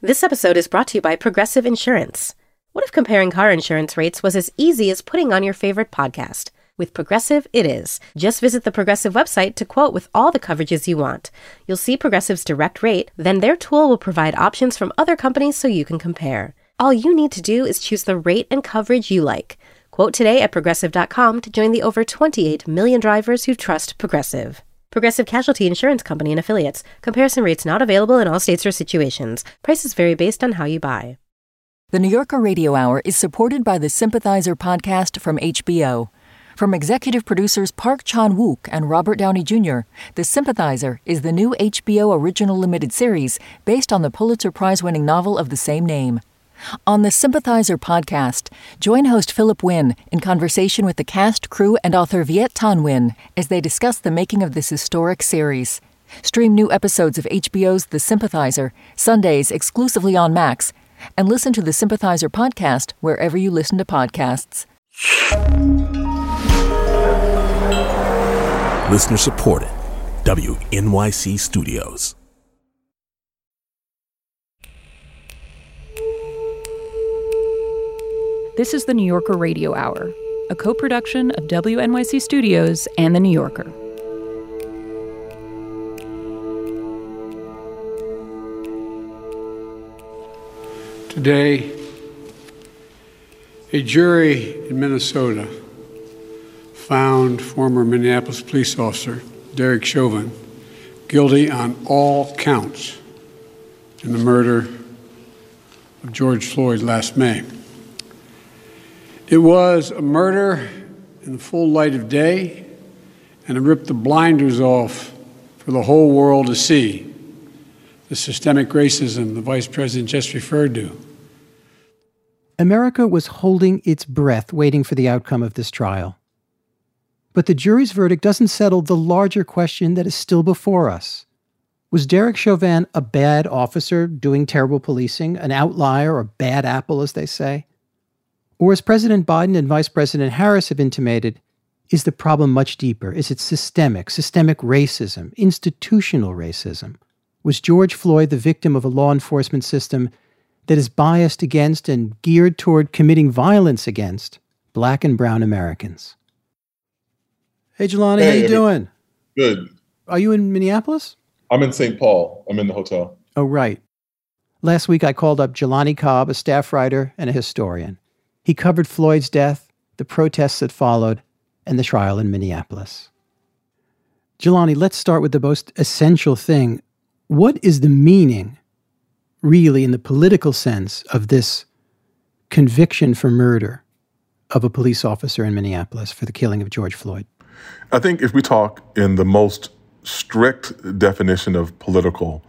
This episode is brought to you by Progressive Insurance. What if comparing car insurance rates was as easy as putting on your favorite podcast? With Progressive, it is. Just visit the Progressive website to quote with all the coverages you want. You'll see Progressive's direct rate, then their tool will provide options from other companies so you can compare. All you need to do is choose the rate and coverage you like. Quote today at Progressive.com to join the over 28 million drivers who trust Progressive. Progressive Casualty Insurance Company and Affiliates. Comparison rates not available in all states or situations. Prices vary based on how you buy. The New Yorker Radio Hour is supported by the Sympathizer podcast from HBO. From executive producers Park Chan-wook and Robert Downey Jr., The Sympathizer is the new HBO original limited series based on the Pulitzer Prize-winning novel of the same name. On the Sympathizer podcast, join host Philip Wynn in conversation with the cast, crew, and author Viet Thanh Nguyen as they discuss the making of this historic series. Stream new episodes of HBO's The Sympathizer, Sundays exclusively on Max, and listen to the Sympathizer podcast wherever you listen to podcasts. Listener supported. WNYC Studios. This is the New Yorker Radio Hour, a co-production of WNYC Studios and The New Yorker. Today, a jury in Minnesota found former Minneapolis police officer Derek Chauvin guilty on all counts in the murder of George Floyd last May. It was a murder in the full light of day, and it ripped the blinders off for the whole world to see the systemic racism the Vice President just referred to. America was holding its breath waiting for the outcome of this trial. But the jury's verdict doesn't settle the larger question that is still before us. Was Derek Chauvin a bad officer doing terrible policing, an outlier, a bad apple, as they say? Or as President Biden and Vice President Harris have intimated, is the problem much deeper? Is it systemic racism, institutional racism? Was George Floyd the victim of a law enforcement system that is biased against and geared toward committing violence against Black and brown Americans? Hey, Jelani, how you doing? Good. Are you in Minneapolis? I'm in St. Paul. I'm in the hotel. Oh, right. Last week I called up Jelani Cobb, a staff writer and a historian. He covered Floyd's death, the protests that followed, and the trial in Minneapolis. Jelani, let's start with the most essential thing. What is the meaning, really, in the political sense, of this conviction for murder of a police officer in Minneapolis for the killing of George Floyd? I think if we talk in the most strict definition of political,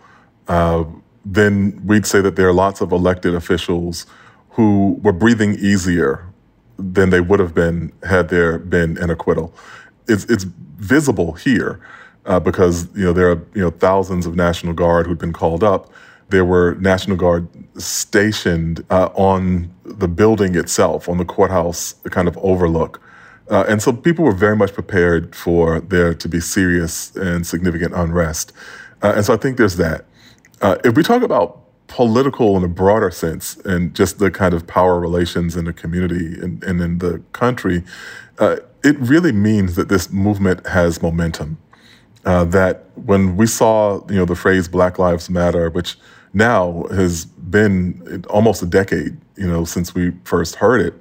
then we'd say that there are lots of elected officials who were breathing easier than they would have been had there been an acquittal. It's visible here because there are thousands of National Guard who'd been called up. There were National Guard stationed on the building itself, on the courthouse kind of overlook. And so people were very much prepared for there to be serious and significant unrest. And so I think there's that. If we talk about political in a broader sense and just the kind of power relations in the community and in the country, it really means that this movement has momentum. That when we saw, the phrase Black Lives Matter, which now has been almost a decade, since we first heard it,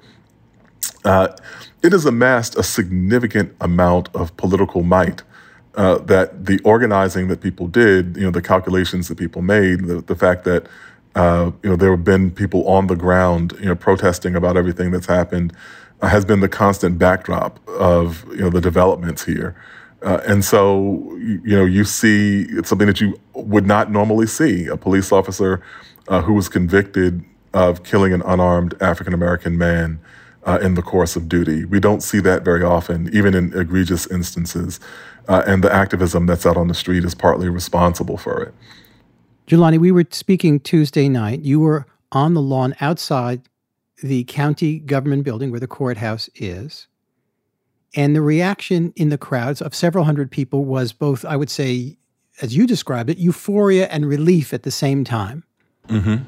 it has amassed a significant amount of political might. That the organizing that people did, the calculations that people made, the fact that, there have been people on the ground, protesting about everything that's happened, has been the constant backdrop of, the developments here. And so, you see it's something that you would not normally see, a police officer who was convicted of killing an unarmed African-American man in the course of duty. We don't see that very often, even in egregious instances. And the activism that's out on the street is partly responsible for it. Jelani, we were speaking Tuesday night. You were on the lawn outside the county government building where the courthouse is. And the reaction in the crowds of several hundred people was both, I would say, as you described it, euphoria and relief at the same time. Mm-hmm.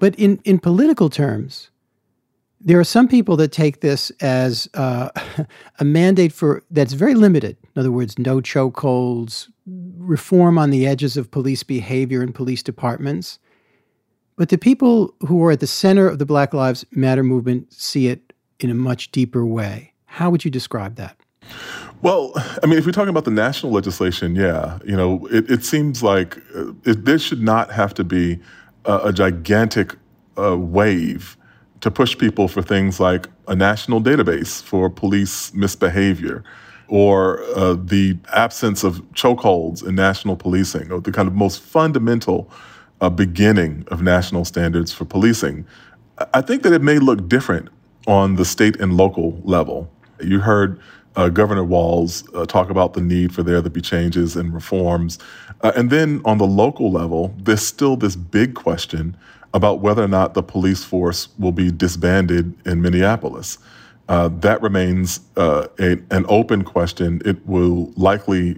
But in political terms, there are some people that take this as a mandate that's very limited. In other words, no chokeholds, reform on the edges of police behavior in police departments. But the people who are at the center of the Black Lives Matter movement see it in a much deeper way. How would you describe that? Well, I mean, if we're talking about the national legislation, yeah, it seems like there should not have to be a gigantic wave to push people for things like a national database for police misbehavior, or the absence of chokeholds in national policing, or the kind of most fundamental beginning of national standards for policing. I think that it may look different on the state and local level. You heard Governor Walz talk about the need for there to be changes and reforms. And then on the local level, there's still this big question about whether or not the police force will be disbanded in Minneapolis. That remains an open question. It will likely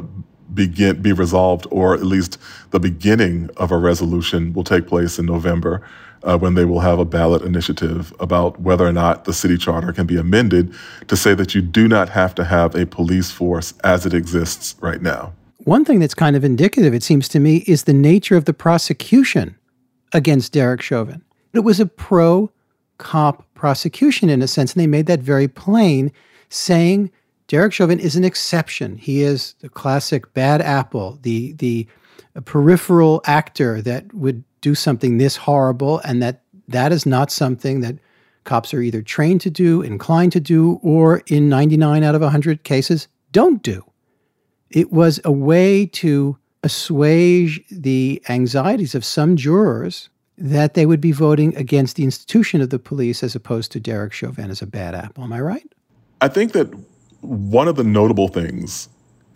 be resolved, or at least the beginning of a resolution will take place in November, when they will have a ballot initiative about whether or not the city charter can be amended to say that you do not have to have a police force as it exists right now. One thing that's kind of indicative, it seems to me, is the nature of the prosecution against Derek Chauvin. It was a pro-cop prosecution in a sense, and they made that very plain, saying Derek Chauvin is an exception. He is the classic bad apple, the peripheral actor that would do something this horrible, and that is not something that cops are either trained to do, inclined to do, or in 99 out of 100 cases, don't do. It was a way to assuage the anxieties of some jurors that they would be voting against the institution of the police as opposed to Derek Chauvin as a bad apple. Am I right? I think that one of the notable things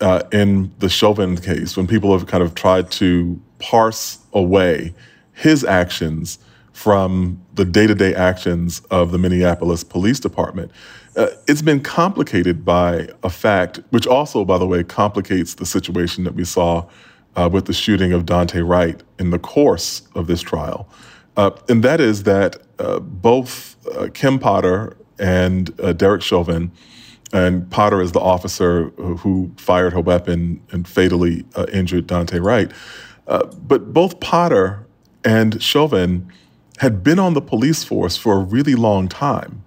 in the Chauvin case, when people have kind of tried to parse away his actions from the day-to-day actions of the Minneapolis Police Department, it's been complicated by a fact, which also, by the way, complicates the situation that we saw with the shooting of Daunte Wright in the course of this trial. And that is that both Kim Potter and Derek Chauvin, and Potter is the officer who fired her weapon and fatally injured Daunte Wright, but both Potter and Chauvin had been on the police force for a really long time.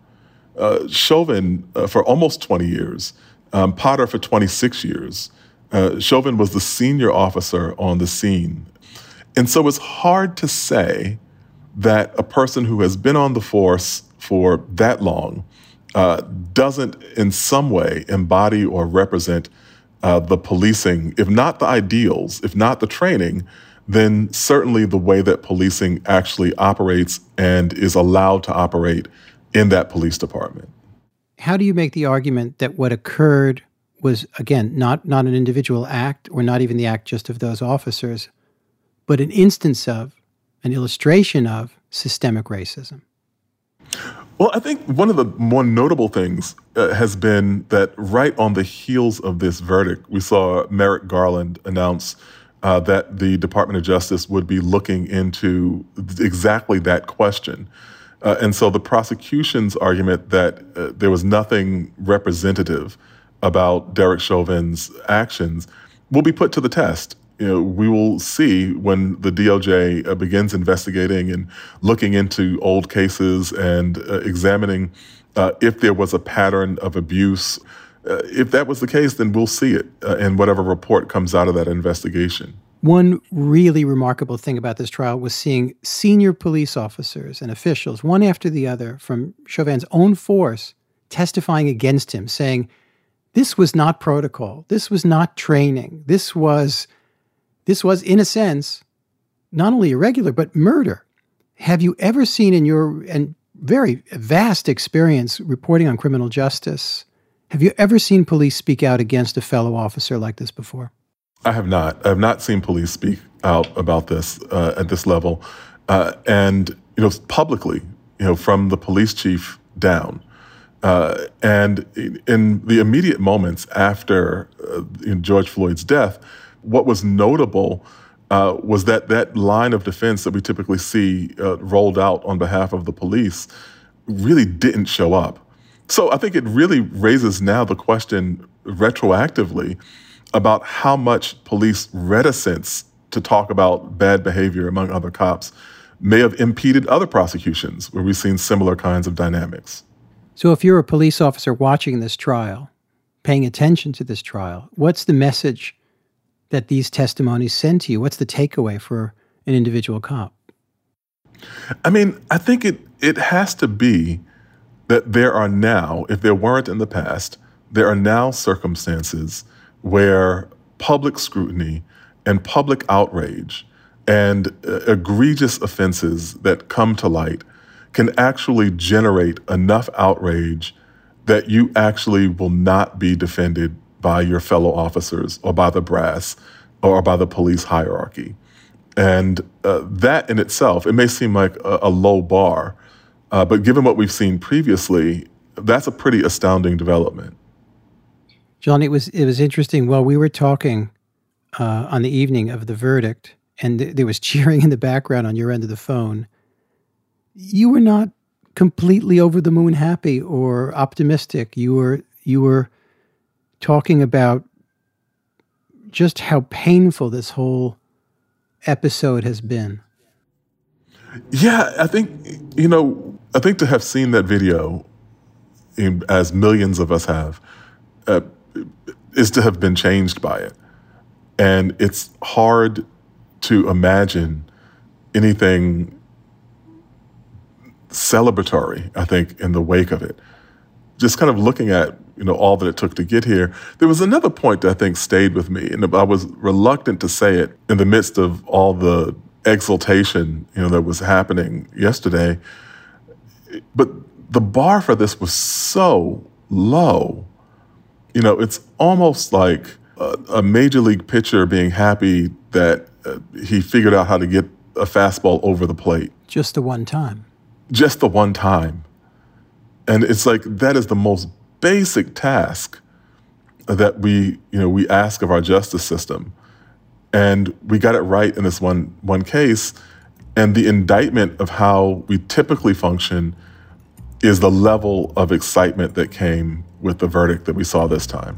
Chauvin for almost 20 years, Potter for 26 years. Chauvin was the senior officer on the scene. And so it's hard to say that a person who has been on the force for that long doesn't in some way embody or represent the policing, if not the ideals, if not the training, then certainly the way that policing actually operates and is allowed to operate in that police department. How do you make the argument that what occurred was, again, not an individual act or not even the act just of those officers, but an instance of, an illustration of systemic racism? Well, I think one of the more notable things has been that right on the heels of this verdict, we saw Merrick Garland announce that the Department of Justice would be looking into exactly that question. And so the prosecution's argument that there was nothing representative about Derek Chauvin's actions will be put to the test. We will see when the DOJ begins investigating and looking into old cases and examining if there was a pattern of abuse. If that was the case, then we'll see it in whatever report comes out of that investigation. One really remarkable thing about this trial was seeing senior police officers and officials, one after the other, from Chauvin's own force, testifying against him, saying, this was not protocol, this was not training, this was, in a sense, not only irregular, but murder. Have you ever seen in your and very vast experience reporting on criminal justice, have you ever seen police speak out against a fellow officer like this before? I have not. I have not seen police speak out about this at this level. And, publicly, from the police chief down. And in the immediate moments after George Floyd's death, what was notable was that line of defense that we typically see rolled out on behalf of the police really didn't show up. So I think it really raises now the question retroactively about how much police reticence to talk about bad behavior among other cops may have impeded other prosecutions where we've seen similar kinds of dynamics. So if you're a police officer watching this trial, paying attention to this trial, what's the message that these testimonies send to you? What's the takeaway for an individual cop? I mean, I think it has to be that there are now, if there weren't in the past, there are now circumstances where public scrutiny and public outrage and egregious offenses that come to light can actually generate enough outrage that you actually will not be defended by your fellow officers or by the brass or by the police hierarchy. And that in itself, it may seem like a low bar, but given what we've seen previously, that's a pretty astounding development. John, it was interesting. While we were talking on the evening of the verdict, and there was cheering in the background on your end of the phone, you were not completely over the moon happy or optimistic. You were talking about just how painful this whole episode has been. Yeah, I think to have seen that video, as millions of us have, is to have been changed by it. And it's hard to imagine anything celebratory, I think, in the wake of it. Just kind of looking at, all that it took to get here. There was another point that I think stayed with me, and I was reluctant to say it in the midst of all the exultation, that was happening yesterday. But the bar for this was so low. It's almost like a major league pitcher being happy that he figured out how to get a fastball over the plate. Just the one time. Just the one time. And it's like that is the most basic task that we ask of our justice system. And we got it right in this one case. And the indictment of how we typically function is the level of excitement that came with the verdict that we saw this time.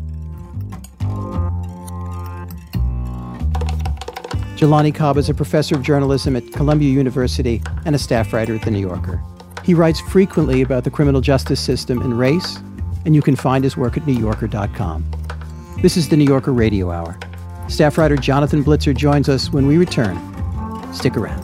Jelani Cobb is a professor of journalism at Columbia University and a staff writer at The New Yorker. He writes frequently about the criminal justice system and race, and you can find his work at NewYorker.com. This is the New Yorker Radio Hour. Staff writer Jonathan Blitzer joins us when we return. Stick around.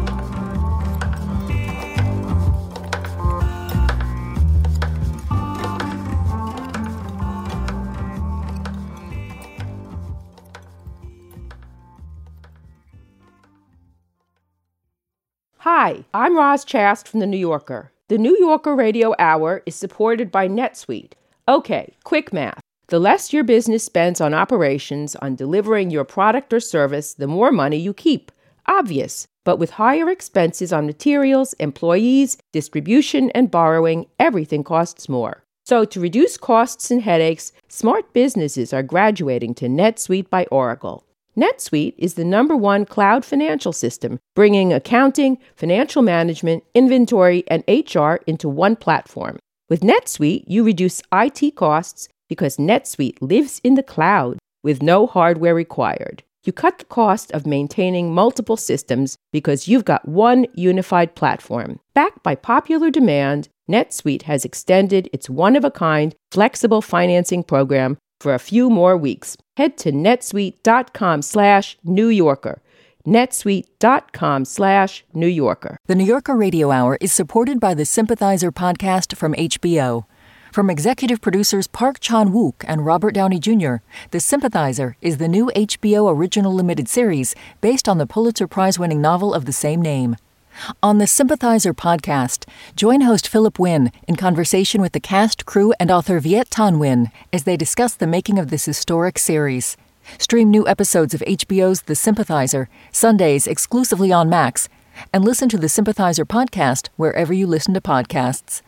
Hi, I'm Roz Chast from The New Yorker. The New Yorker Radio Hour is supported by NetSuite. Okay, quick math. The less your business spends on operations, on delivering your product or service, the more money you keep. Obvious. But with higher expenses on materials, employees, distribution, and borrowing, everything costs more. So to reduce costs and headaches, smart businesses are graduating to NetSuite by Oracle. NetSuite is the #1 cloud financial system, bringing accounting, financial management, inventory, and HR into one platform. With NetSuite, you reduce IT costs because NetSuite lives in the cloud with no hardware required. You cut the cost of maintaining multiple systems because you've got one unified platform. Backed by popular demand, NetSuite has extended its one-of-a-kind flexible financing program for a few more weeks. Head to netsuite.com/New Yorker. netsuite.com/New Yorker. The New Yorker Radio Hour is supported by the Sympathizer podcast from HBO. From executive producers Park Chan-wook and Robert Downey Jr., The Sympathizer is the new HBO original limited series based on the Pulitzer Prize-winning novel of the same name. On the Sympathizer podcast, join host Philip Wynn in conversation with the cast, crew, and author Viet Thanh Nguyen as they discuss the making of this historic series. Stream new episodes of HBO's The Sympathizer, Sundays exclusively on Max, and listen to the Sympathizer podcast wherever you listen to podcasts.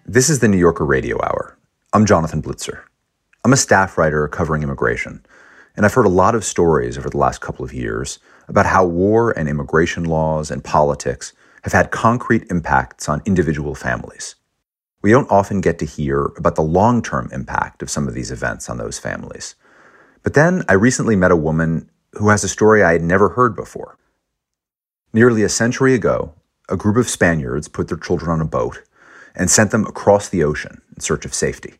This is the New Yorker Radio Hour. I'm Jonathan Blitzer. I'm a staff writer covering immigration, and I've heard a lot of stories over the last couple of years about how war and immigration laws and politics have had concrete impacts on individual families. We don't often get to hear about the long-term impact of some of these events on those families. But then I recently met a woman who has a story I had never heard before. Nearly a century ago, a group of Spaniards put their children on a boat and sent them across the ocean in search of safety.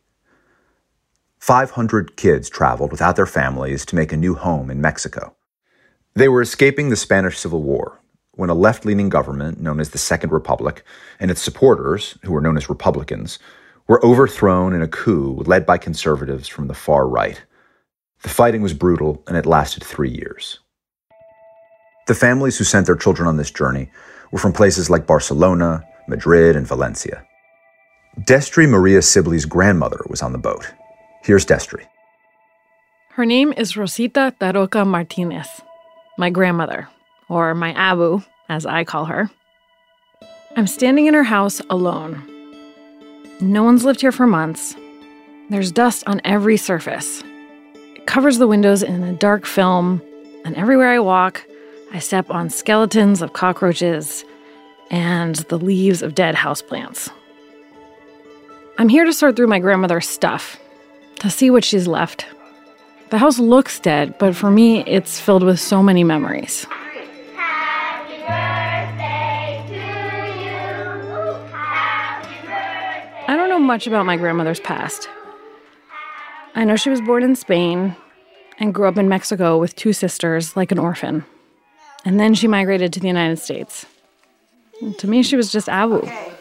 500 kids traveled without their families to make a new home in Mexico. They were escaping the Spanish Civil War when a left-leaning government known as the Second Republic and its supporters, who were known as Republicans, were overthrown in a coup led by conservatives from the far right. The fighting was brutal, and it lasted 3 years. The families who sent their children on this journey were from places like Barcelona, Madrid, and Valencia. Destry Maria Sibley's grandmother was on the boat. Here's Destry. Her name is Rosita Taroca Martinez, my grandmother, or my abu, as I call her. I'm standing in her house alone. No one's lived here for months. There's dust on every surface. It covers the windows in a dark film, and everywhere I walk, I step on skeletons of cockroaches and the leaves of dead houseplants. I'm here to sort through my grandmother's stuff, to see what she's left. The house looks dead, but for me, it's filled with so many memories. Happy birthday to you. Happy birthday. I don't know much about my grandmother's past. I know she was born in Spain and grew up in Mexico with 2 sisters, like an orphan. And then she migrated to the United States. And to me, she was just Abu. Okay.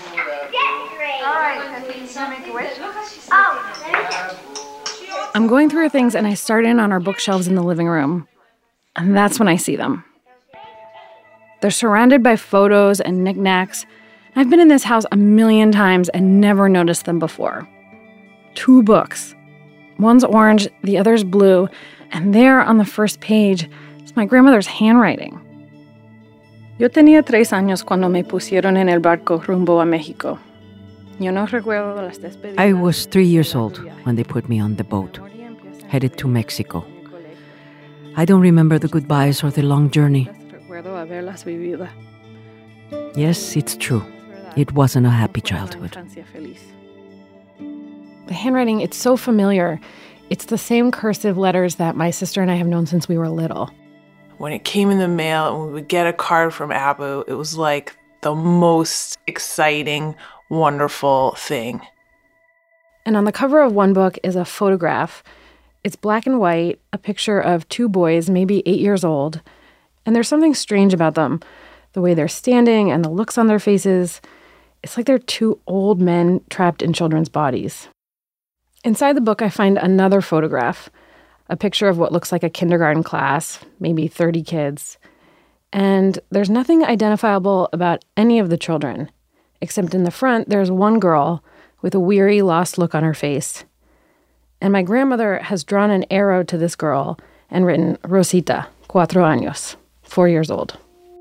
I'm going through her things, and I start in on our bookshelves in the living room. And that's when I see them. They're surrounded by photos and knickknacks. I've been in this house a million times and never noticed them before. 2 books. One's orange, the other's blue, and there on the first page is my grandmother's handwriting. Yo tenía 3 años cuando me pusieron en el barco rumbo a México. I was 3 years old when they put me on the boat, headed to Mexico. I don't remember the goodbyes or the long journey. Yes, it's true. It wasn't a happy childhood. The handwriting, it's so familiar. It's the same cursive letters that my sister and I have known since we were little. When it came in the mail and we would get a card from Abu, it was like the most exciting, wonderful thing. And on the cover of one book is a photograph. It's black and white, a picture of 2 boys, maybe 8 years old. And there's something strange about them. The way they're standing and the looks on their faces. It's like they're 2 old men trapped in children's bodies. Inside the book, I find another photograph, a picture of what looks like a kindergarten class, maybe 30 kids. And there's nothing identifiable about any of the children. Except in the front, there's one girl with a weary, lost look on her face. And my grandmother has drawn an arrow to this girl and written, Rosita, 4 años, 4 years old.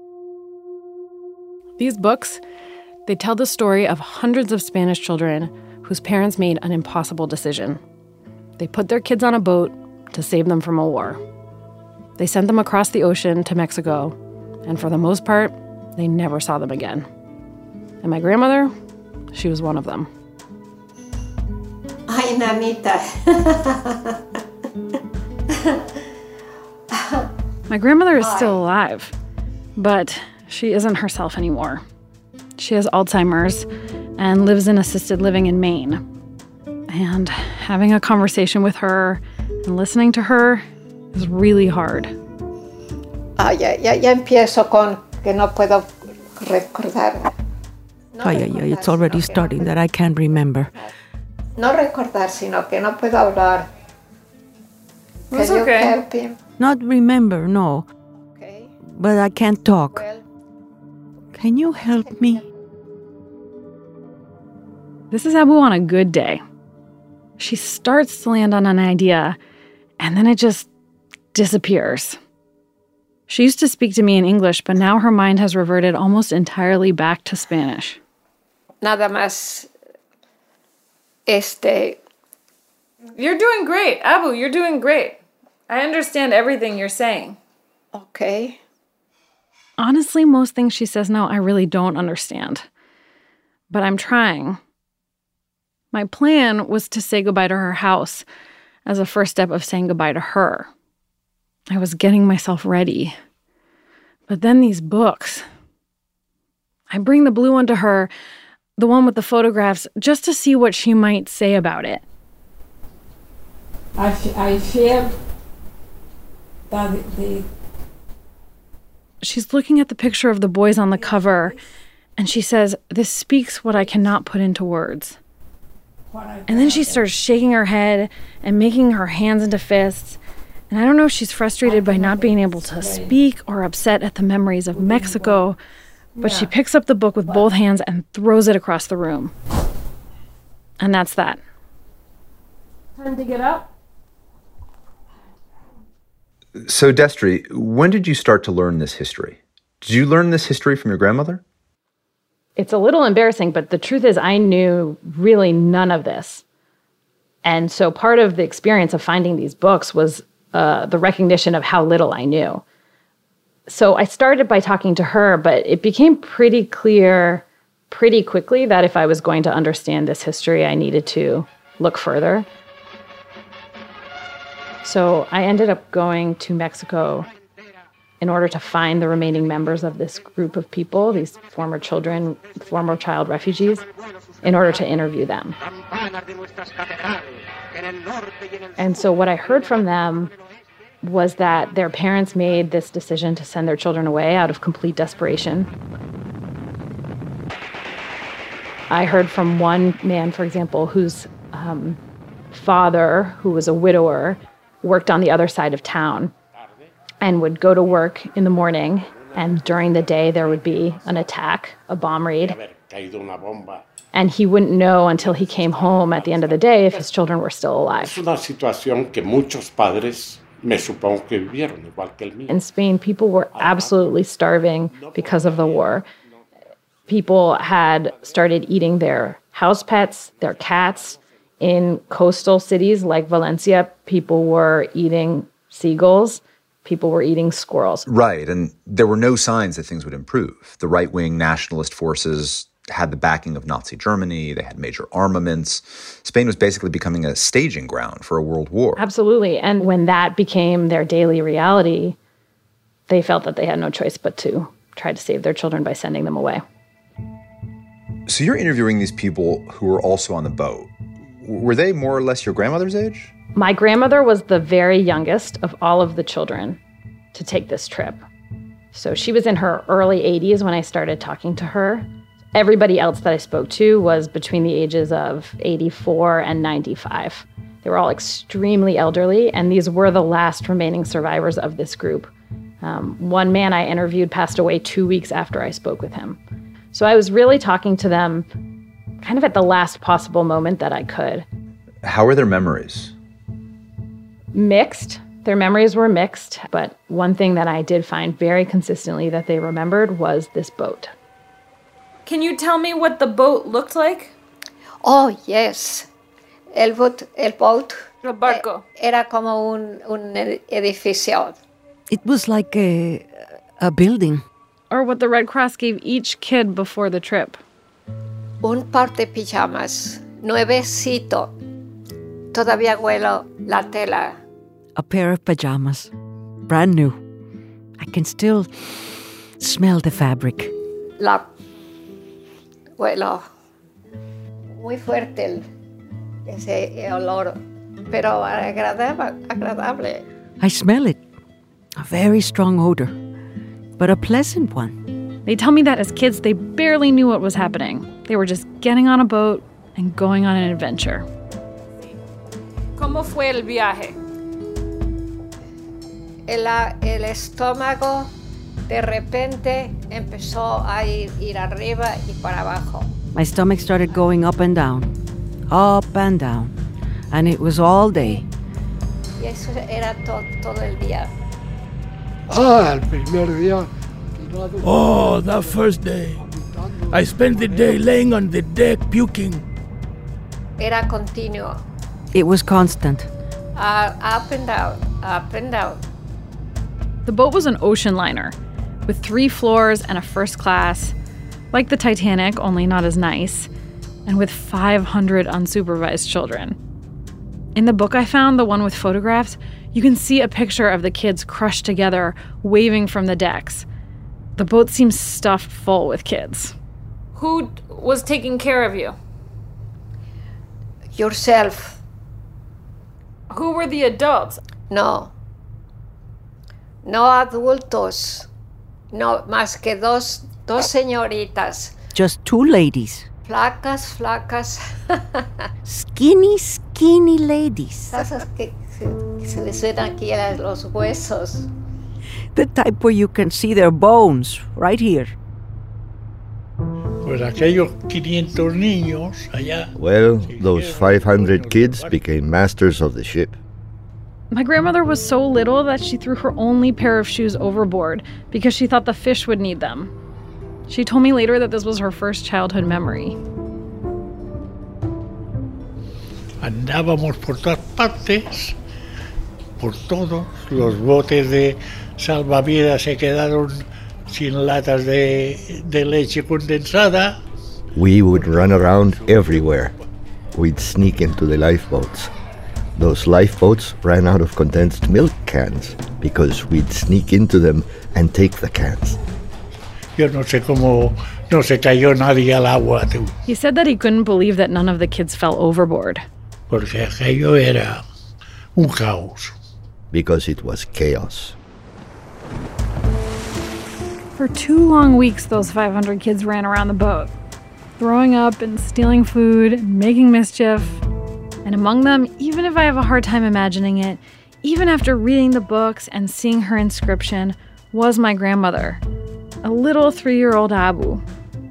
These books, they tell the story of hundreds of Spanish children whose parents made an impossible decision. They put their kids on a boat to save them from a war. They sent them across the ocean to Mexico, and for the most part, they never saw them again. And my grandmother, she was one of them. Ay, mamita. My grandmother is still alive, but she isn't herself anymore. She has Alzheimer's and lives in assisted living in Maine. And having a conversation with her and listening to her is really hard. Ya empiezo con que no puedo recordar. It's already starting that I can't remember. No recordar, sino que no puedo hablar. It's okay. Help him? Not remember, no. Okay. But I can't talk. Well, can you help me? This is Abu on a good day. She starts to land on an idea, and then it just disappears. She used to speak to me in English, but now her mind has reverted almost entirely back to Spanish. Nada más You're doing great. Abu, you're doing great. I understand everything you're saying. Okay. Honestly, most things she says now I really don't understand. But I'm trying. My plan was to say goodbye to her house as a first step of saying goodbye to her. I was getting myself ready. But then these books. I bring the blue one to her, the one with the photographs, just to see what she might say about it. I feel that She's looking at the picture of the boys on the cover, and she says, "This speaks what I cannot put into words." And then she starts shaking her head and making her hands into fists. And I don't know if she's frustrated by not being able to speak or upset at the memories of Mexico, but she picks up the book with both hands and throws it across the room. And that's that. Time to get up. So, Destry, when did you start to learn this history? Did you learn this history from your grandmother? It's a little embarrassing, but the truth is I knew really none of this. And so part of the experience of finding these books was the recognition of how little I knew. So I started by talking to her, but it became pretty clear pretty quickly that if I was going to understand this history, I needed to look further. So I ended up going to Mexico in order to find the remaining members of this group of people, these former child refugees, in order to interview them. And so what I heard from them was that their parents made this decision to send their children away out of complete desperation. I heard from one man, for example, whose father, who was a widower, worked on the other side of town and would go to work in the morning, and during the day there would be an attack, a bomb raid. And he wouldn't know until he came home at the end of the day if his children were still alive. In Spain, people were absolutely starving because of the war. People had started eating their house pets, their cats. In coastal cities like Valencia, people were eating seagulls. People were eating squirrels. Right, and there were no signs that things would improve. The right-wing nationalist forces had the backing of Nazi Germany. They had major armaments. Spain was basically becoming a staging ground for a world war. Absolutely. And when that became their daily reality, they felt that they had no choice but to try to save their children by sending them away. So you're interviewing these people who were also on the boat. Were they more or less your grandmother's age? My grandmother was the very youngest of all of the children to take this trip. So she was in her early 80s when I started talking to her. Everybody else that I spoke to was between the ages of 84 and 95. They were all extremely elderly, and these were the last remaining survivors of this group. One man I interviewed passed away 2 weeks after I spoke with him. So I was really talking to them kind of at the last possible moment that I could. How are their memories? Mixed. Their memories were mixed, but one thing that I did find very consistently that they remembered was this boat. Can you tell me what the boat looked like? Oh, yes. El boat El barco. Era como un edificio. It was like a building. Or what the Red Cross gave each kid before the trip. Un par de pijamas, nuevecito. Todavía huelo la tela. A pair of pajamas, brand new. I can still smell the fabric. Huelo muy fuerte ese olor, pero agradable. I smell it. A very strong odor, but a pleasant one. They tell me that as kids, they barely knew what was happening. They were just getting on a boat and going on an adventure. ¿Cómo fue el viaje? El estómago de repente empezó a ir arriba y para abajo. My stomach started going up and down, and it was all day. Y eso era todo el día. El primer día. Oh, that first day. I spent the day laying on the deck puking. Era continuo. It was constant. Up and down, up and down. The boat was an ocean liner with 3 floors and a first class, like the Titanic, only not as nice, and with 500 unsupervised children. In the book I found, the one with photographs, you can see a picture of the kids crushed together, waving from the decks. The boat seems stuffed full with kids. Who was taking care of you? Yourself. Who were the adults? No adultos. No, más que dos señoritas. Just 2 ladies. Flacas. Skinny ladies. Esas que se les ven aquí a los huesos. The type where you can see their bones, right here. Pues aquellos 500 niños allá. Well, those 500 kids became masters of the ship. My grandmother was so little that she threw her only pair of shoes overboard because she thought the fish would need them. She told me later that this was her first childhood memory. Andábamos por todas partes, por todos. Los botes de salvavidas se quedaron sin latas de leche condensada. We would run around everywhere. We'd sneak into the lifeboats. Those lifeboats ran out of condensed milk cans because we'd sneak into them and take the cans. Yo no sé cómo no se cayó nadie al agua. He said that he couldn't believe that none of the kids fell overboard. Porque aquello era un caos. Because it was chaos. For 2 long weeks, those 500 kids ran around the boat, throwing up and stealing food and making mischief. And among them, even if I have a hard time imagining it, even after reading the books and seeing her inscription, was my grandmother, a little 3-year-old Abu.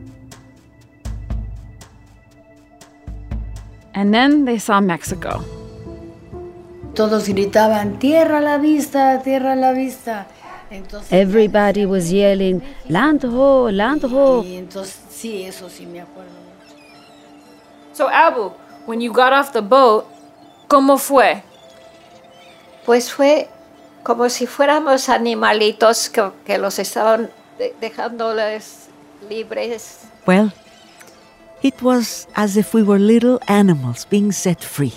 And then they saw Mexico. Todos gritaban, tierra a la vista, tierra a la vista. Entonces, everybody was yelling, land ho, land ho. Entonces, sí, eso sí me acuerdo. So, Abu, when you got off the boat, ¿cómo fue? Pues fue como si fuéramos animalitos que los estaban dejándoles libres. Well, it was as if we were little animals being set free.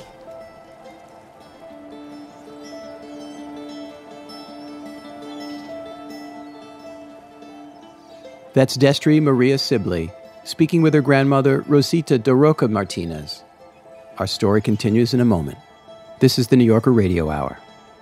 That's Destry Maria Sibley, speaking with her grandmother, Rosita Daroca Martinez. Our story continues in a moment. This is the New Yorker Radio Hour.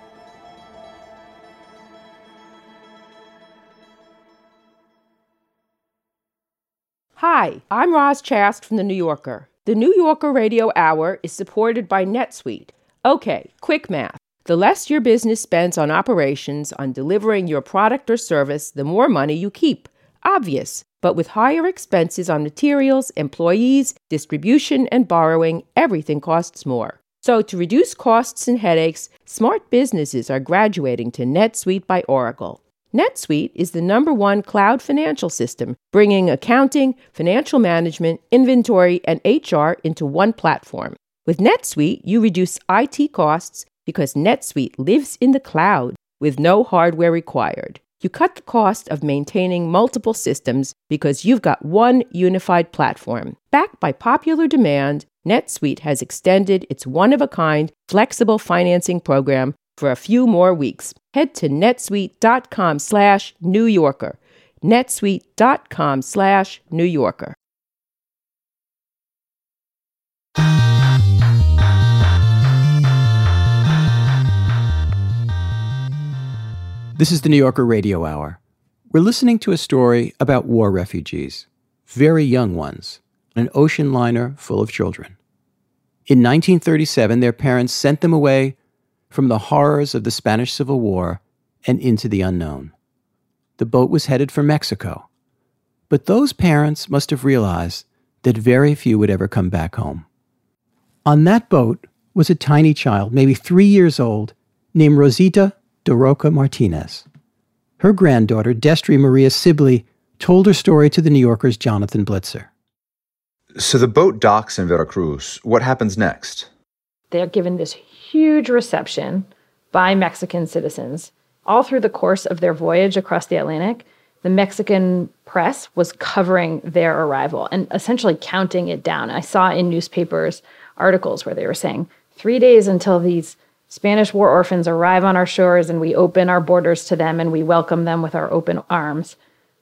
Hi, I'm Roz Chast from The New Yorker. The New Yorker Radio Hour is supported by NetSuite. Okay, quick math. The less your business spends on operations, on delivering your product or service, the more money you keep. Obvious. But with higher expenses on materials, employees, distribution, and borrowing, everything costs more. So to reduce costs and headaches, smart businesses are graduating to NetSuite by Oracle. NetSuite is the #1 cloud financial system, bringing accounting, financial management, inventory, and HR into one platform. With NetSuite, you reduce IT costs because NetSuite lives in the cloud with no hardware required. You cut the cost of maintaining multiple systems because you've got one unified platform. Backed by popular demand, NetSuite has extended its one-of-a-kind flexible financing program for a few more weeks. Head to netsuite.com/New Yorker. netsuite.com/New Yorker. This is the New Yorker Radio Hour. We're listening to a story about war refugees, very young ones, on an ocean liner full of children. In 1937, their parents sent them away from the horrors of the Spanish Civil War and into the unknown. The boat was headed for Mexico. But those parents must have realized that very few would ever come back home. On that boat was a tiny child, maybe 3 years old, named Rosita Daroca Martinez. Her granddaughter, Destry Maria Sibley, told her story to The New Yorker's Jonathan Blitzer. So the boat docks in Veracruz. What happens next? They're given this huge reception by Mexican citizens. All through the course of their voyage across the Atlantic, the Mexican press was covering their arrival and essentially counting it down. I saw in newspapers articles where they were saying 3 days until these Spanish war orphans arrive on our shores and we open our borders to them and we welcome them with our open arms.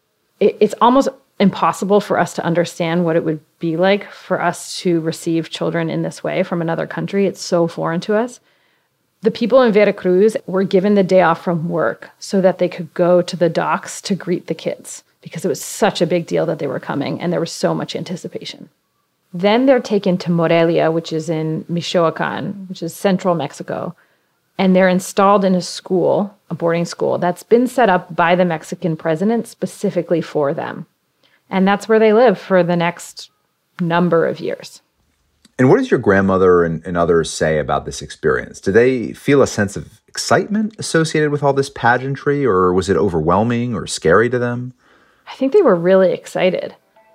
It's almost impossible for us to understand what it would be like for us to receive children in this way from another country. It's so foreign to us. The people in Veracruz were given the day off from work so that they could go to the docks to greet the kids because it was such a big deal that they were coming and there was so much anticipation. Then they're taken to Morelia, which is in Michoacan, which is central Mexico, and they're installed in a school, a boarding school, that's been set up by the Mexican president specifically for them. And that's where they live for the next number of years. And what does your grandmother and others say about this experience? Do they feel a sense of excitement associated with all this pageantry, or was it overwhelming or scary to them? I think they were really excited.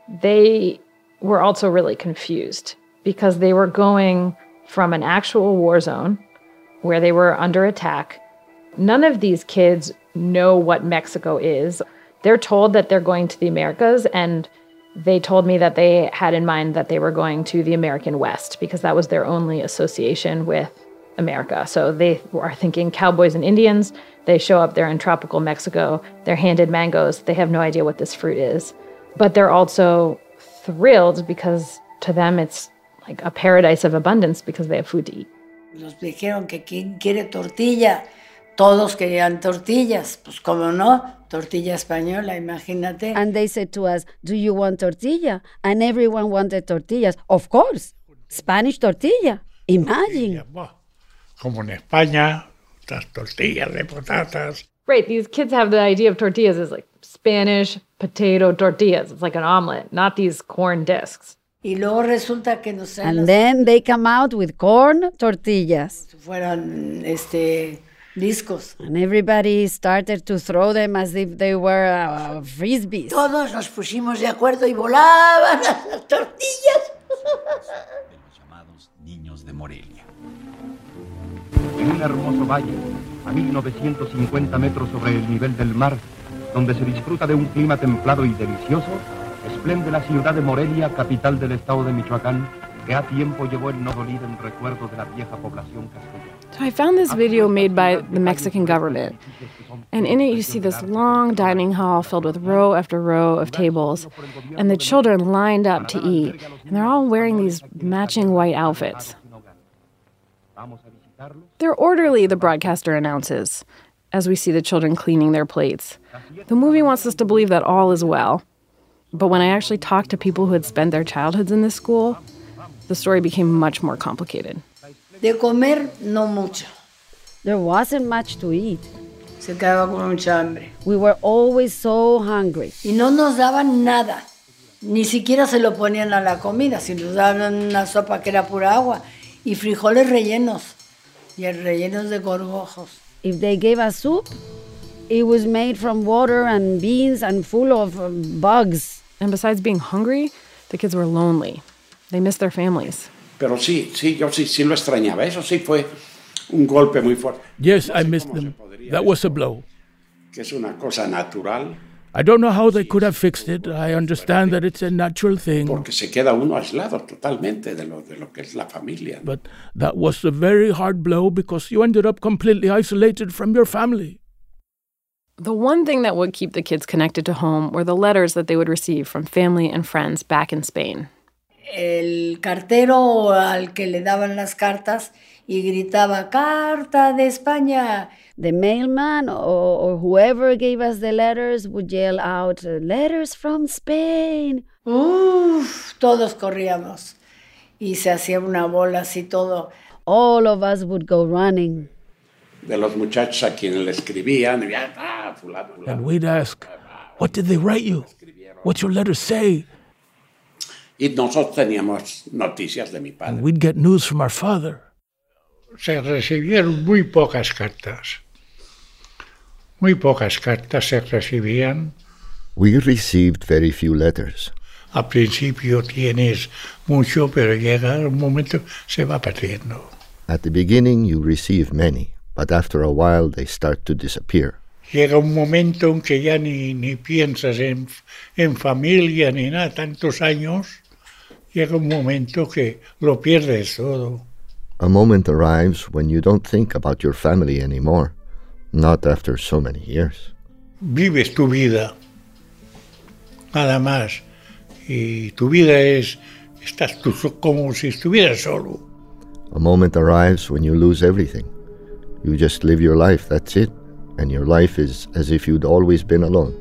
They were also really confused because they were going from an actual war zone where they were under attack. None of these kids know what Mexico is. They're told that they're going to the Americas, and they told me that they had in mind that they were going to the American West because that was their only association with America. So they are thinking cowboys and Indians. They show up there in tropical Mexico. They're handed mangoes. They have no idea what this fruit is. But they're also thrilled because to them it's like a paradise of abundance because they have food to eat. Nos dijeron que quién quiere tortilla. Todos querían tortillas. Pues como no, tortilla española, imagínate. And they said to us, do you want tortilla? And everyone wanted tortillas. Of course, Spanish tortilla. Imagine. Como en España, las tortillas de patatas. Right, these kids have the idea of tortillas as like Spanish potato tortillas. It's like an omelet, not these corn discs. Y luego resulta que nos and then they come out with corn tortillas. Fueron discos. And everybody started to throw them as if they were frisbees. Todos nos pusimos de acuerdo y volaban las tortillas. Los llamados niños de Morelia. En un hermoso valle, a 1950 metros sobre el nivel del mar, donde se disfruta de un clima templado y delicioso, esplende la ciudad de Morelia, capital del estado de Michoacán, que a tiempo llevó el nombre en recuerdo de la vieja población castellana. So I found this video made by the Mexican government, and in it you see this long dining hall filled with row after row of tables, and the children lined up to eat, and they're all wearing these matching white outfits. They're orderly, the broadcaster announces, as we see the children cleaning their plates. The movie wants us to believe that all is well. But when I actually talked to people who had spent their childhoods in this school, the story became much more complicated. De comer, no mucho. There wasn't much to eat. Se quedaba con mucha hambre. We were always so hungry. Y no nos daban nada. Ni siquiera se lo ponían a la comida. Si nos daban una sopa que era pura agua. Y frijoles rellenos. Y rellenos de gorgojos. If they gave us soup, it was made from water and beans and full of bugs. And besides being hungry, the kids were lonely. They missed their families. Pero sí, yo sí lo extrañaba. Eso sí fue un golpe muy fuerte. Yes, I missed them. That was a blow. Que es una cosa natural. I don't know how they could have fixed it. I understand that it's a natural thing. Porque se queda uno aislado totalmente de lo que es la familia. But that was a very hard blow because you ended up completely isolated from your family. The one thing that would keep the kids connected to home were the letters that they would receive from family and friends back in Spain. El cartero al que le daban las cartas y gritaba, "Carta de España." The mailman or whoever gave us the letters would yell out, "Letters from Spain." Todos corríamos y se hacía una bola así todo. All of us would go running. De los muchachos a quienes le escribían, fulano. And we'd ask, what did they write you? What's your letter say? Y nosotros teníamos noticias de mi padre. And we'd get news from our father. Se recibieron muy pocas cartas. Muy pocas cartas se recibían. We received very few letters. Al principio tienes mucho, pero llega un momento se va perdiendo. At the beginning, you receive many, but after a while, they start to disappear. Llega un momento en que ya ni piensas en familia ni nada, tantos años. Llega un momento que lo pierdes todo. A moment arrives when you don't think about your family anymore, not after so many years. Vives tu vida, nada más. Y tu vida estás tú como si estuvieras solo. A moment arrives when you lose everything. You just live your life, that's it. And your life is as if you'd always been alone.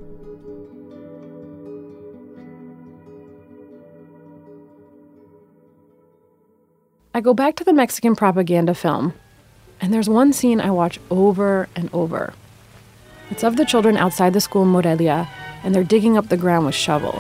I go back to the Mexican propaganda film, and there's one scene I watch over and over. It's of the children outside the school in Morelia, and they're digging up the ground with shovels.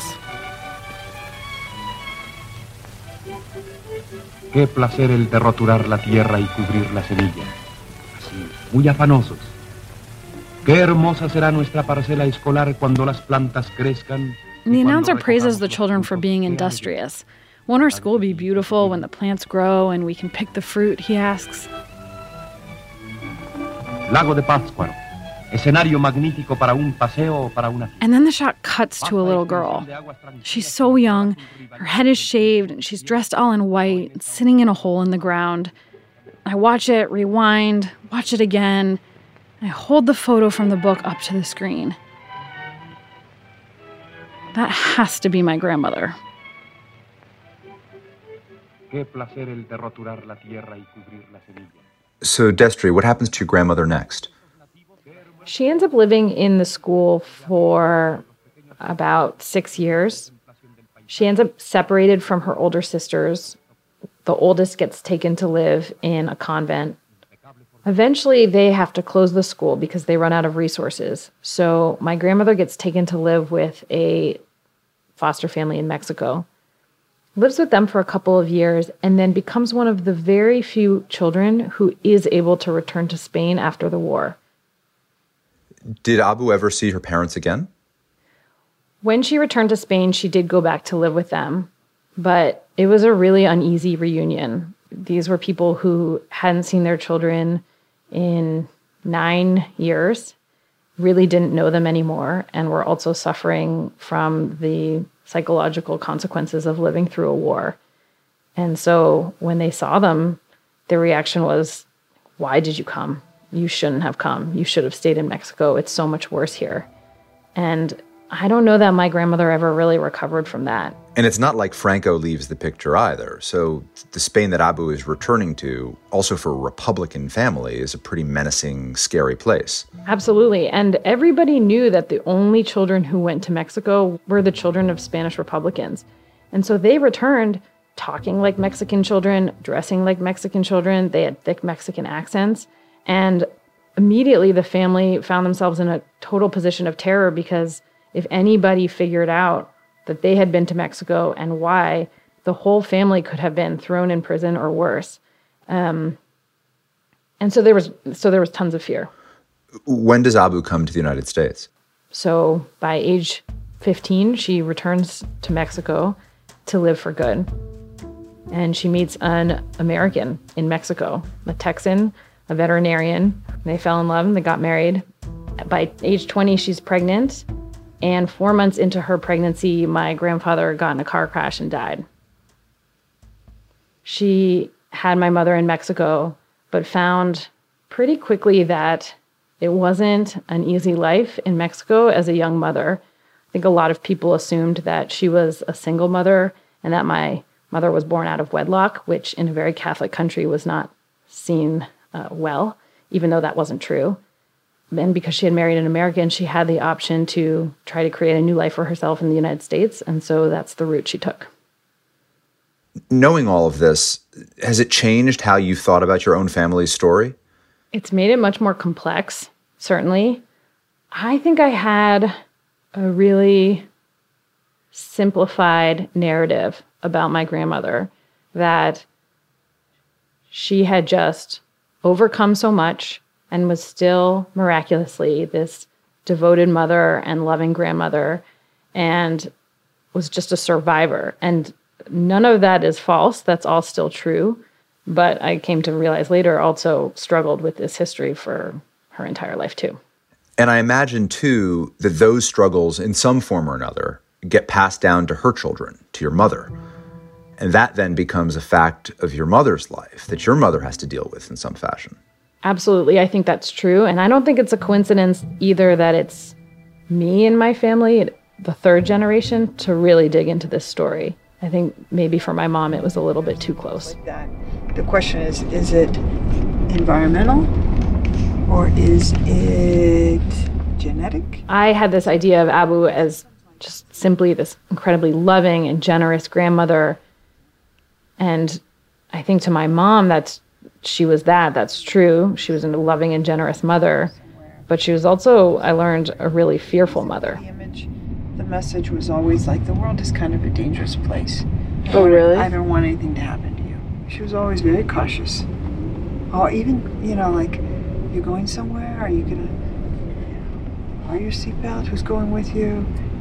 Qué placer el de roturar la tierra y cubrir la semilla. Así, muy afanosos. Qué hermosa será nuestra parcela escolar cuando las plantas crezcan. The announcer praises the children for being industrious. Won't our school be beautiful when the plants grow and we can pick the fruit, he asks. Lago de Pátzcuaro. Escenario magnífico para un paseo o para una... And then the shot cuts to a little girl. She's so young, her head is shaved, and she's dressed all in white, sitting in a hole in the ground. I watch it, rewind, watch it again. I hold the photo from the book up to the screen. That has to be my grandmother. So, Destry, what happens to your grandmother next? She ends up living in the school for about 6 years. She ends up separated from her older sisters. The oldest gets taken to live in a convent. Eventually, they have to close the school because they run out of resources. So my grandmother gets taken to live with a foster family in Mexico, lives with them for a couple of years, and then becomes one of the very few children who is able to return to Spain after the war. Did Abu ever see her parents again? When she returned to Spain, she did go back to live with them, but it was a really uneasy reunion. These were people who hadn't seen their children in 9 years, really didn't know them anymore, and were also suffering from the psychological consequences of living through a war. And so when they saw them, their reaction was, "Why did you come? You shouldn't have come. You should have stayed in Mexico. It's so much worse here." And I don't know that my grandmother ever really recovered from that. And it's not like Franco leaves the picture either. So the Spain that Abu is returning to, also for a Republican family, is a pretty menacing, scary place. Absolutely. And everybody knew that the only children who went to Mexico were the children of Spanish Republicans. And so they returned talking like Mexican children, dressing like Mexican children. They had thick Mexican accents. And immediately the family found themselves in a total position of terror because if anybody figured out that they had been to Mexico and why, the whole family could have been thrown in prison or worse. And so there was tons of fear. When does Abu come to the United States? So by age 15, she returns to Mexico to live for good. And she meets an American in Mexico, a Texan, a veterinarian. They fell in love and they got married. By age 20, she's pregnant. And 4 months into her pregnancy, my grandfather got in a car crash and died. She had my mother in Mexico, but found pretty quickly that it wasn't an easy life in Mexico as a young mother. I think a lot of people assumed that she was a single mother and that my mother was born out of wedlock, which in a very Catholic country was not seen well, even though that wasn't true. And because she had married an American, she had the option to try to create a new life for herself in the United States. And so that's the route she took. Knowing all of this, has it changed how you thought about your own family's story? It's made it much more complex, certainly. I think I had a really simplified narrative about my grandmother, that she had just overcome so much and was still miraculously this devoted mother and loving grandmother. And was just a survivor. And none of that is false. That's all still true. But I came to realize later also struggled with this history for her entire life too. And I imagine too that those struggles in some form or another get passed down to her children, to your mother. And that then becomes a fact of your mother's life that your mother has to deal with in some fashion. Absolutely. I think that's true. And I don't think it's a coincidence either that it's me and my family, the third generation, to really dig into this story. I think maybe for my mom, it was a little bit too close. The question is it environmental or is it genetic? I had this idea of Abu as just simply this incredibly loving and generous grandmother. And I think to my mom, that's true. She was a loving and generous mother. But she was also, I learned, a really fearful mother. The message was always like, the world is kind of a dangerous place. Oh, really? I don't want anything to happen to you. She was always very cautious. Oh, even, like, you're going somewhere? Are you going to wear your seatbelt? Who's going with you?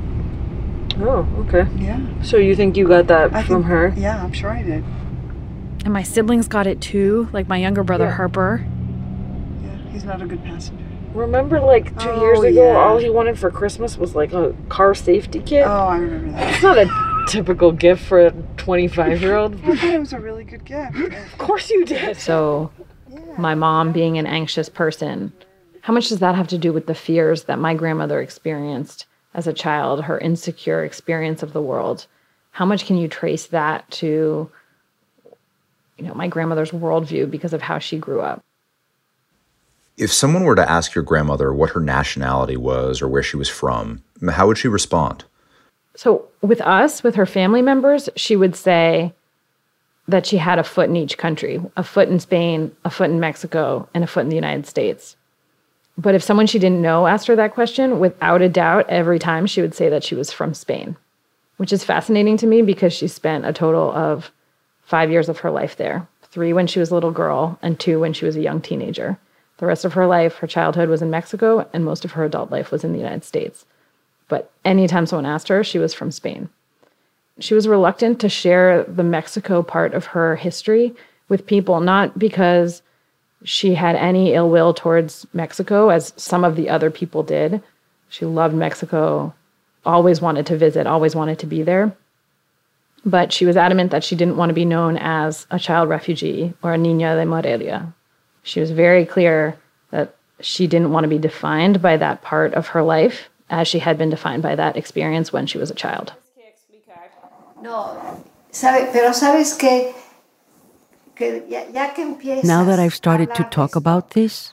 Oh, okay. Yeah. So you think you got that from her? Yeah, I'm sure I did. And my siblings got it too, like my younger brother, Harper. Yeah, he's not a good passenger. Remember, like, 2 years ago, all he wanted for Christmas was, like, a car safety kit? Oh, I remember that. It's not a typical gift for a 25-year-old. I thought it was a really good gift. Of course you did. So my mom being an anxious person, how much does that have to do with the fears that my grandmother experienced as a child, her insecure experience of the world? How much can you trace that to, my grandmother's worldview because of how she grew up? If someone were to ask your grandmother what her nationality was or where she was from, how would she respond? So with us, with her family members, she would say that she had a foot in each country, a foot in Spain, a foot in Mexico, and a foot in the United States. But if someone she didn't know asked her that question, without a doubt, every time she would say that she was from Spain, which is fascinating to me because she spent a total of 5 years of her life there, 3 when she was a little girl and 2 when she was a young teenager. The rest of her life, her childhood was in Mexico, and most of her adult life was in the United States. But anytime someone asked her, she was from Spain. She was reluctant to share the Mexico part of her history with people, not because she had any ill will towards Mexico, as some of the other people did. She loved Mexico, always wanted to visit, always wanted to be there. But she was adamant that she didn't want to be known as a child refugee or a niña de Morelia. She was very clear that she didn't want to be defined by that part of her life as she had been defined by that experience when she was a child. No, pero sabes que Now that I've started to talk about this,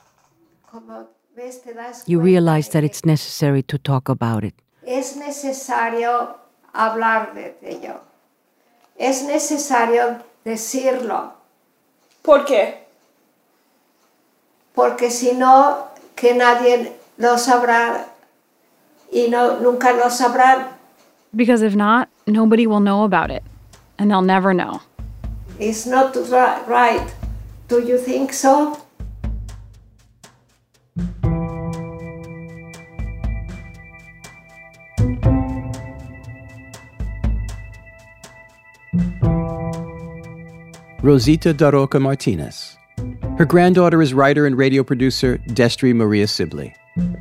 you realize that it's necessary to talk about it. Es necesario hablar de ello. Es necesario decirlo. ¿Por qué? Porque si no, que nadie lo sabrá y nunca lo sabrán. Because if not, nobody will know about it, and they'll never know. It's not right. Do you think so? Rosita Daroca Martinez. Her granddaughter is writer and radio producer Destry Maria Sibley.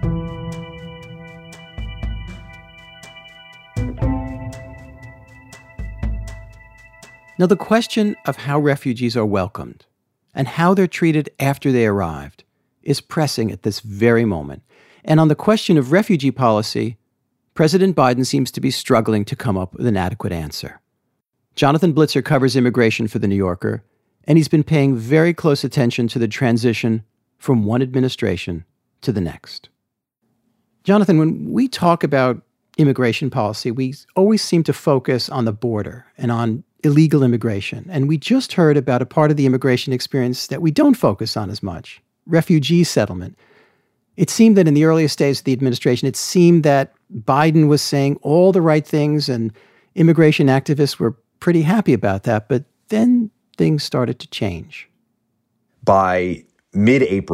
Now, the question of how refugees are welcomed and how they're treated after they arrived is pressing at this very moment. And on the question of refugee policy, President Biden seems to be struggling to come up with an adequate answer. Jonathan Blitzer covers immigration for The New Yorker, and he's been paying very close attention to the transition from one administration to the next. Jonathan, when we talk about immigration policy, we always seem to focus on the border and on illegal immigration. And we just heard about a part of the immigration experience that we don't focus on as much, refugee settlement. It seemed that in the earliest days of the administration, it seemed that Biden was saying all the right things and immigration activists were pretty happy about that. But then things started to change. By mid-April,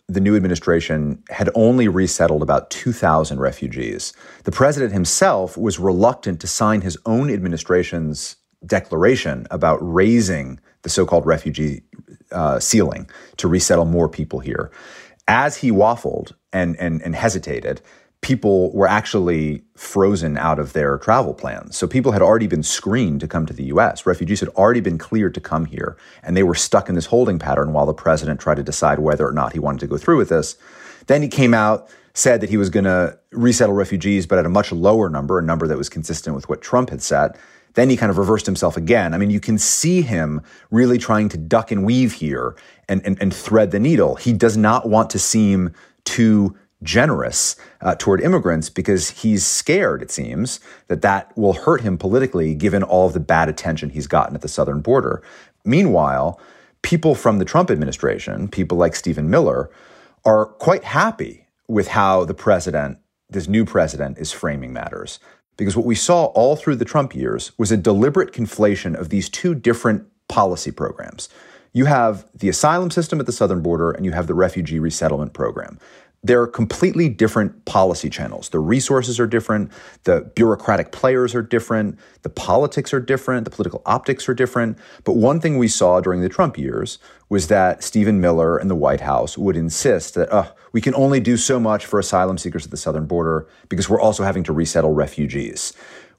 the new administration had only resettled about 2,000 refugees. The president himself was reluctant to sign his own administration's declaration about raising the so-called refugee ceiling to resettle more people here. As he waffled and hesitated, people were actually frozen out of their travel plans. So people had already been screened to come to the U.S. Refugees had already been cleared to come here, and they were stuck in this holding pattern while the president tried to decide whether or not he wanted to go through with this. Then he came out, said that he was going to resettle refugees, but at a much lower number, a number that was consistent with what Trump had set. Then he kind of reversed himself again. I mean, you can see him really trying to duck and weave here and thread the needle. He does not want to seem too generous toward immigrants because he's scared, it seems, that will hurt him politically given all of the bad attention he's gotten at the southern border. Meanwhile, people from the Trump administration, people like Stephen Miller, are quite happy with how the president, this new president, is framing matters. Because what we saw all through the Trump years was a deliberate conflation of these two different policy programs. You have the asylum system at the southern border and you have the refugee resettlement program. They're completely different policy channels. The resources are different. The bureaucratic players are different. The politics are different. The political optics are different. But one thing we saw during the Trump years was that Stephen Miller and the White House would insist that we can only do so much for asylum seekers at the southern border because we're also having to resettle refugees.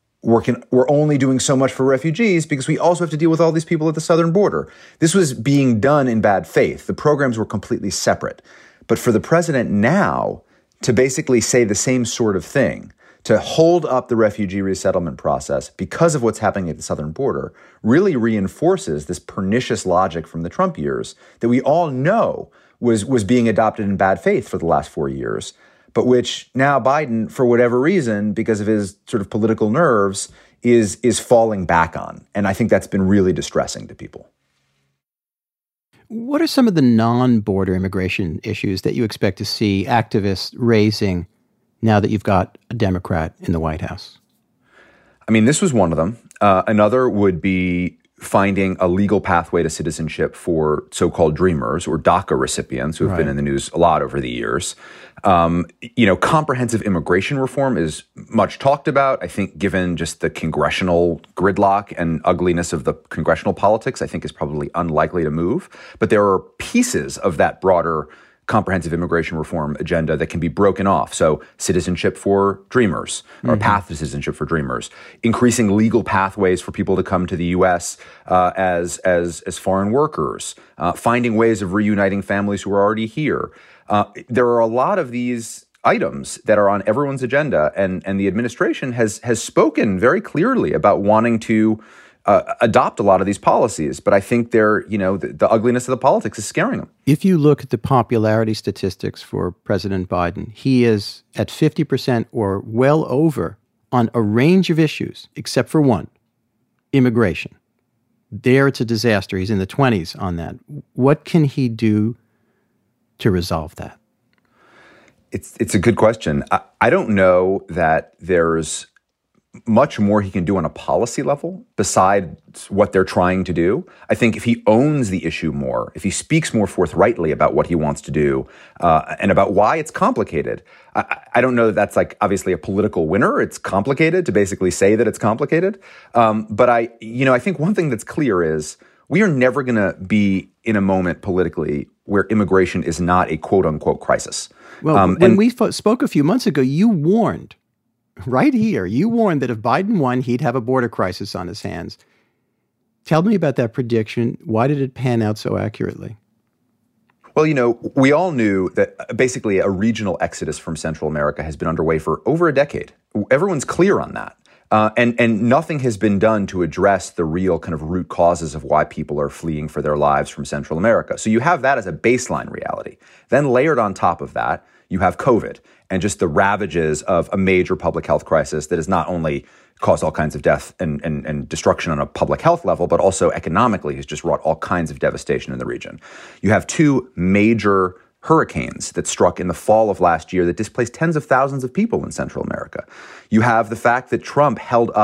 We're only doing so much for refugees because we also have to deal with all these people at the southern border. This was being done in bad faith. The programs were completely separate. But for the president now to basically say the same sort of thing, to hold up the refugee resettlement process because of what's happening at the southern border, really reinforces this pernicious logic from the Trump years that we all know was being adopted in bad faith for the last 4 years, but which now Biden, for whatever reason, because of his sort of political nerves, is falling back on. And I think that's been really distressing to people. What are some of the non-border immigration issues that you expect to see activists raising now that you've got a Democrat in the White House? I mean, this was one of them. Another would be finding a legal pathway to citizenship for so-called dreamers or DACA recipients who have been in the news a lot over the years. Comprehensive immigration reform is much talked about. I think given just the congressional gridlock and ugliness of the congressional politics, I think is probably unlikely to move. But there are pieces of that broader comprehensive immigration reform agenda that can be broken off. So citizenship for dreamers, or a path to citizenship for dreamers, increasing legal pathways for people to come to the U.S. as foreign workers, finding ways of reuniting families who are already here. There are a lot of these items that are on everyone's agenda, and the administration has spoken very clearly about wanting to adopt a lot of these policies. But I think the ugliness of the politics is scaring them. If you look at the popularity statistics for President Biden, he is at 50% or well over on a range of issues, except for one, immigration. There it's a disaster. He's in the 20s on that. What can he do to resolve that? It's a good question. I don't know that there's much more he can do on a policy level besides what they're trying to do. I think if he owns the issue more, if he speaks more forthrightly about what he wants to do and about why it's complicated, I don't know that that's obviously a political winner. It's complicated to basically say that it's complicated. But I think one thing that's clear is we are never going to be in a moment politically where immigration is not a quote unquote crisis. Well, when we spoke a few months ago, you warned right here, you warned that if Biden won, he'd have a border crisis on his hands. Tell me about that prediction. Why did it pan out so accurately? Well, we all knew that basically a regional exodus from Central America has been underway for over a decade. Everyone's clear on that. And nothing has been done to address the real kind of root causes of why people are fleeing for their lives from Central America. So you have that as a baseline reality. Then layered on top of that, you have COVID and just the ravages of a major public health crisis that has not only caused all kinds of death and destruction on a public health level, but also economically has just wrought all kinds of devastation in the region. You have two major hurricanes that struck in the fall of last year that displaced tens of thousands of people in Central America. You have the fact that Trump held up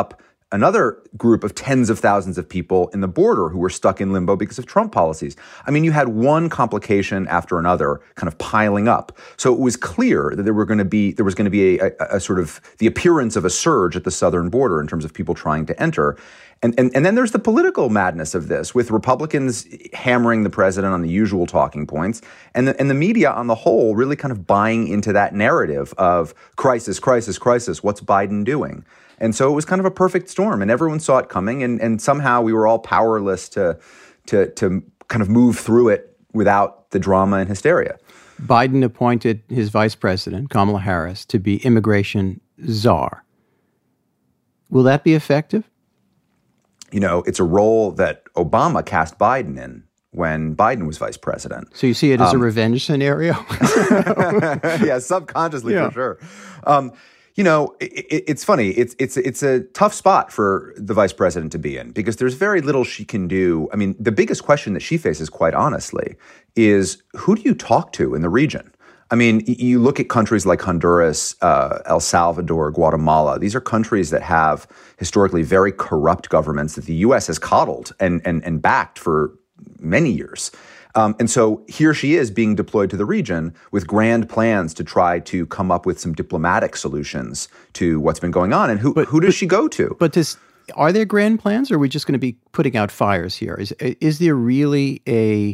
another group of tens of thousands of people in the border who were stuck in limbo because of Trump policies. I mean, you had one complication after another kind of piling up. So it was clear that there was going to be a sort of the appearance of a surge at the southern border in terms of people trying to enter. And then there's the political madness of this, with Republicans hammering the president on the usual talking points, and the media on the whole really kind of buying into that narrative of crisis, crisis, crisis. What's Biden doing? And so it was kind of a perfect storm, and everyone saw it coming, and somehow we were all powerless to kind of move through it without the drama and hysteria. Biden appointed his vice president, Kamala Harris, to be immigration czar. Will that be effective? You know, it's a role that Obama cast Biden in when Biden was vice president. So you see it as a revenge scenario? Yeah, subconsciously, for sure. You know, it's funny. It's a tough spot for the vice president to be in because there's very little she can do. I mean, the biggest question that she faces, quite honestly, is who do you talk to in the region? I mean, you look at countries like Honduras, El Salvador, Guatemala. These are countries that have historically very corrupt governments that the U.S. has coddled and backed for many years. And so here she is being deployed to the region with grand plans to try to come up with some diplomatic solutions to what's been going on. And who does she go to? But are there grand plans, or are we just going to be putting out fires here? Is there really a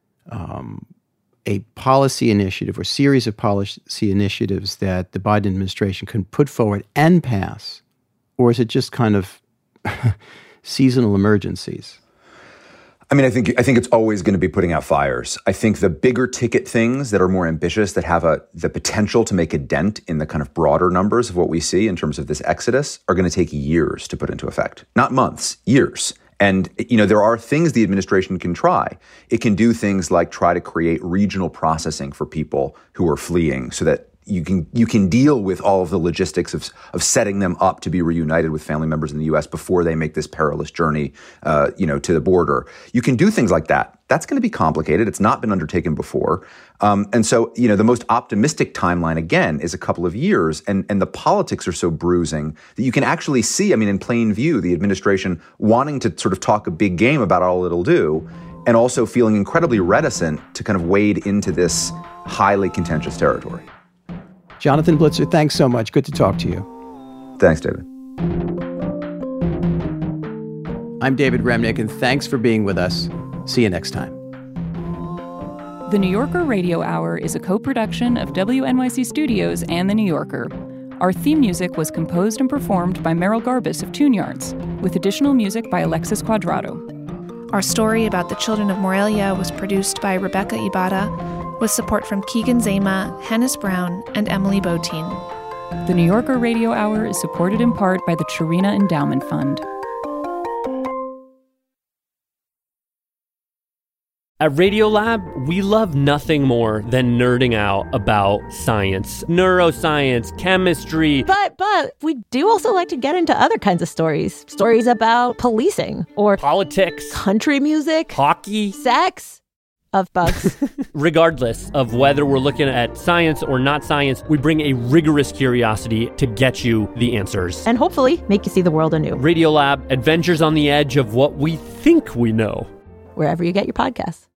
policy initiative or series of policy initiatives that the Biden administration can put forward and pass? Or is it just kind of seasonal emergencies? I mean, I think it's always going to be putting out fires. I think the bigger ticket things that are more ambitious, that have the potential to make a dent in the kind of broader numbers of what we see in terms of this exodus, are going to take years to put into effect. Not months, years. And, you know, there are things the administration can try. It can do things like try to create regional processing for people who are fleeing so that you can deal with all of the logistics of setting them up to be reunited with family members in the U.S. before they make this perilous journey, to the border. You can do things like that. That's going to be complicated. It's not been undertaken before. And so, you know, the most optimistic timeline, again, is a couple of years. And the politics are so bruising that you can actually see, I mean, in plain view, the administration wanting to sort of talk a big game about all it'll do, and also feeling incredibly reticent to kind of wade into this highly contentious territory. Jonathan Blitzer, thanks so much. Good to talk to you. Thanks, David. I'm David Remnick, and thanks for being with us. See you next time. The New Yorker Radio Hour is a co-production of WNYC Studios and The New Yorker. Our theme music was composed and performed by Merrill Garbus of Tune Yards, with additional music by Alexis Quadrado. Our story about the children of Morelia was produced by Rebecca Ibarra, with support from Keegan Zama, Hennis Brown, and Emily Botein. The New Yorker Radio Hour is supported in part by the Chirina Endowment Fund. At Radiolab, we love nothing more than nerding out about science, neuroscience, chemistry. But we do also like to get into other kinds of stories. Stories about policing or politics, country music, hockey, sex, of bugs. Regardless of whether we're looking at science or not science, we bring a rigorous curiosity to get you the answers. And hopefully make you see the world anew. Radiolab, adventures on the edge of what we think we know. Wherever you get your podcasts.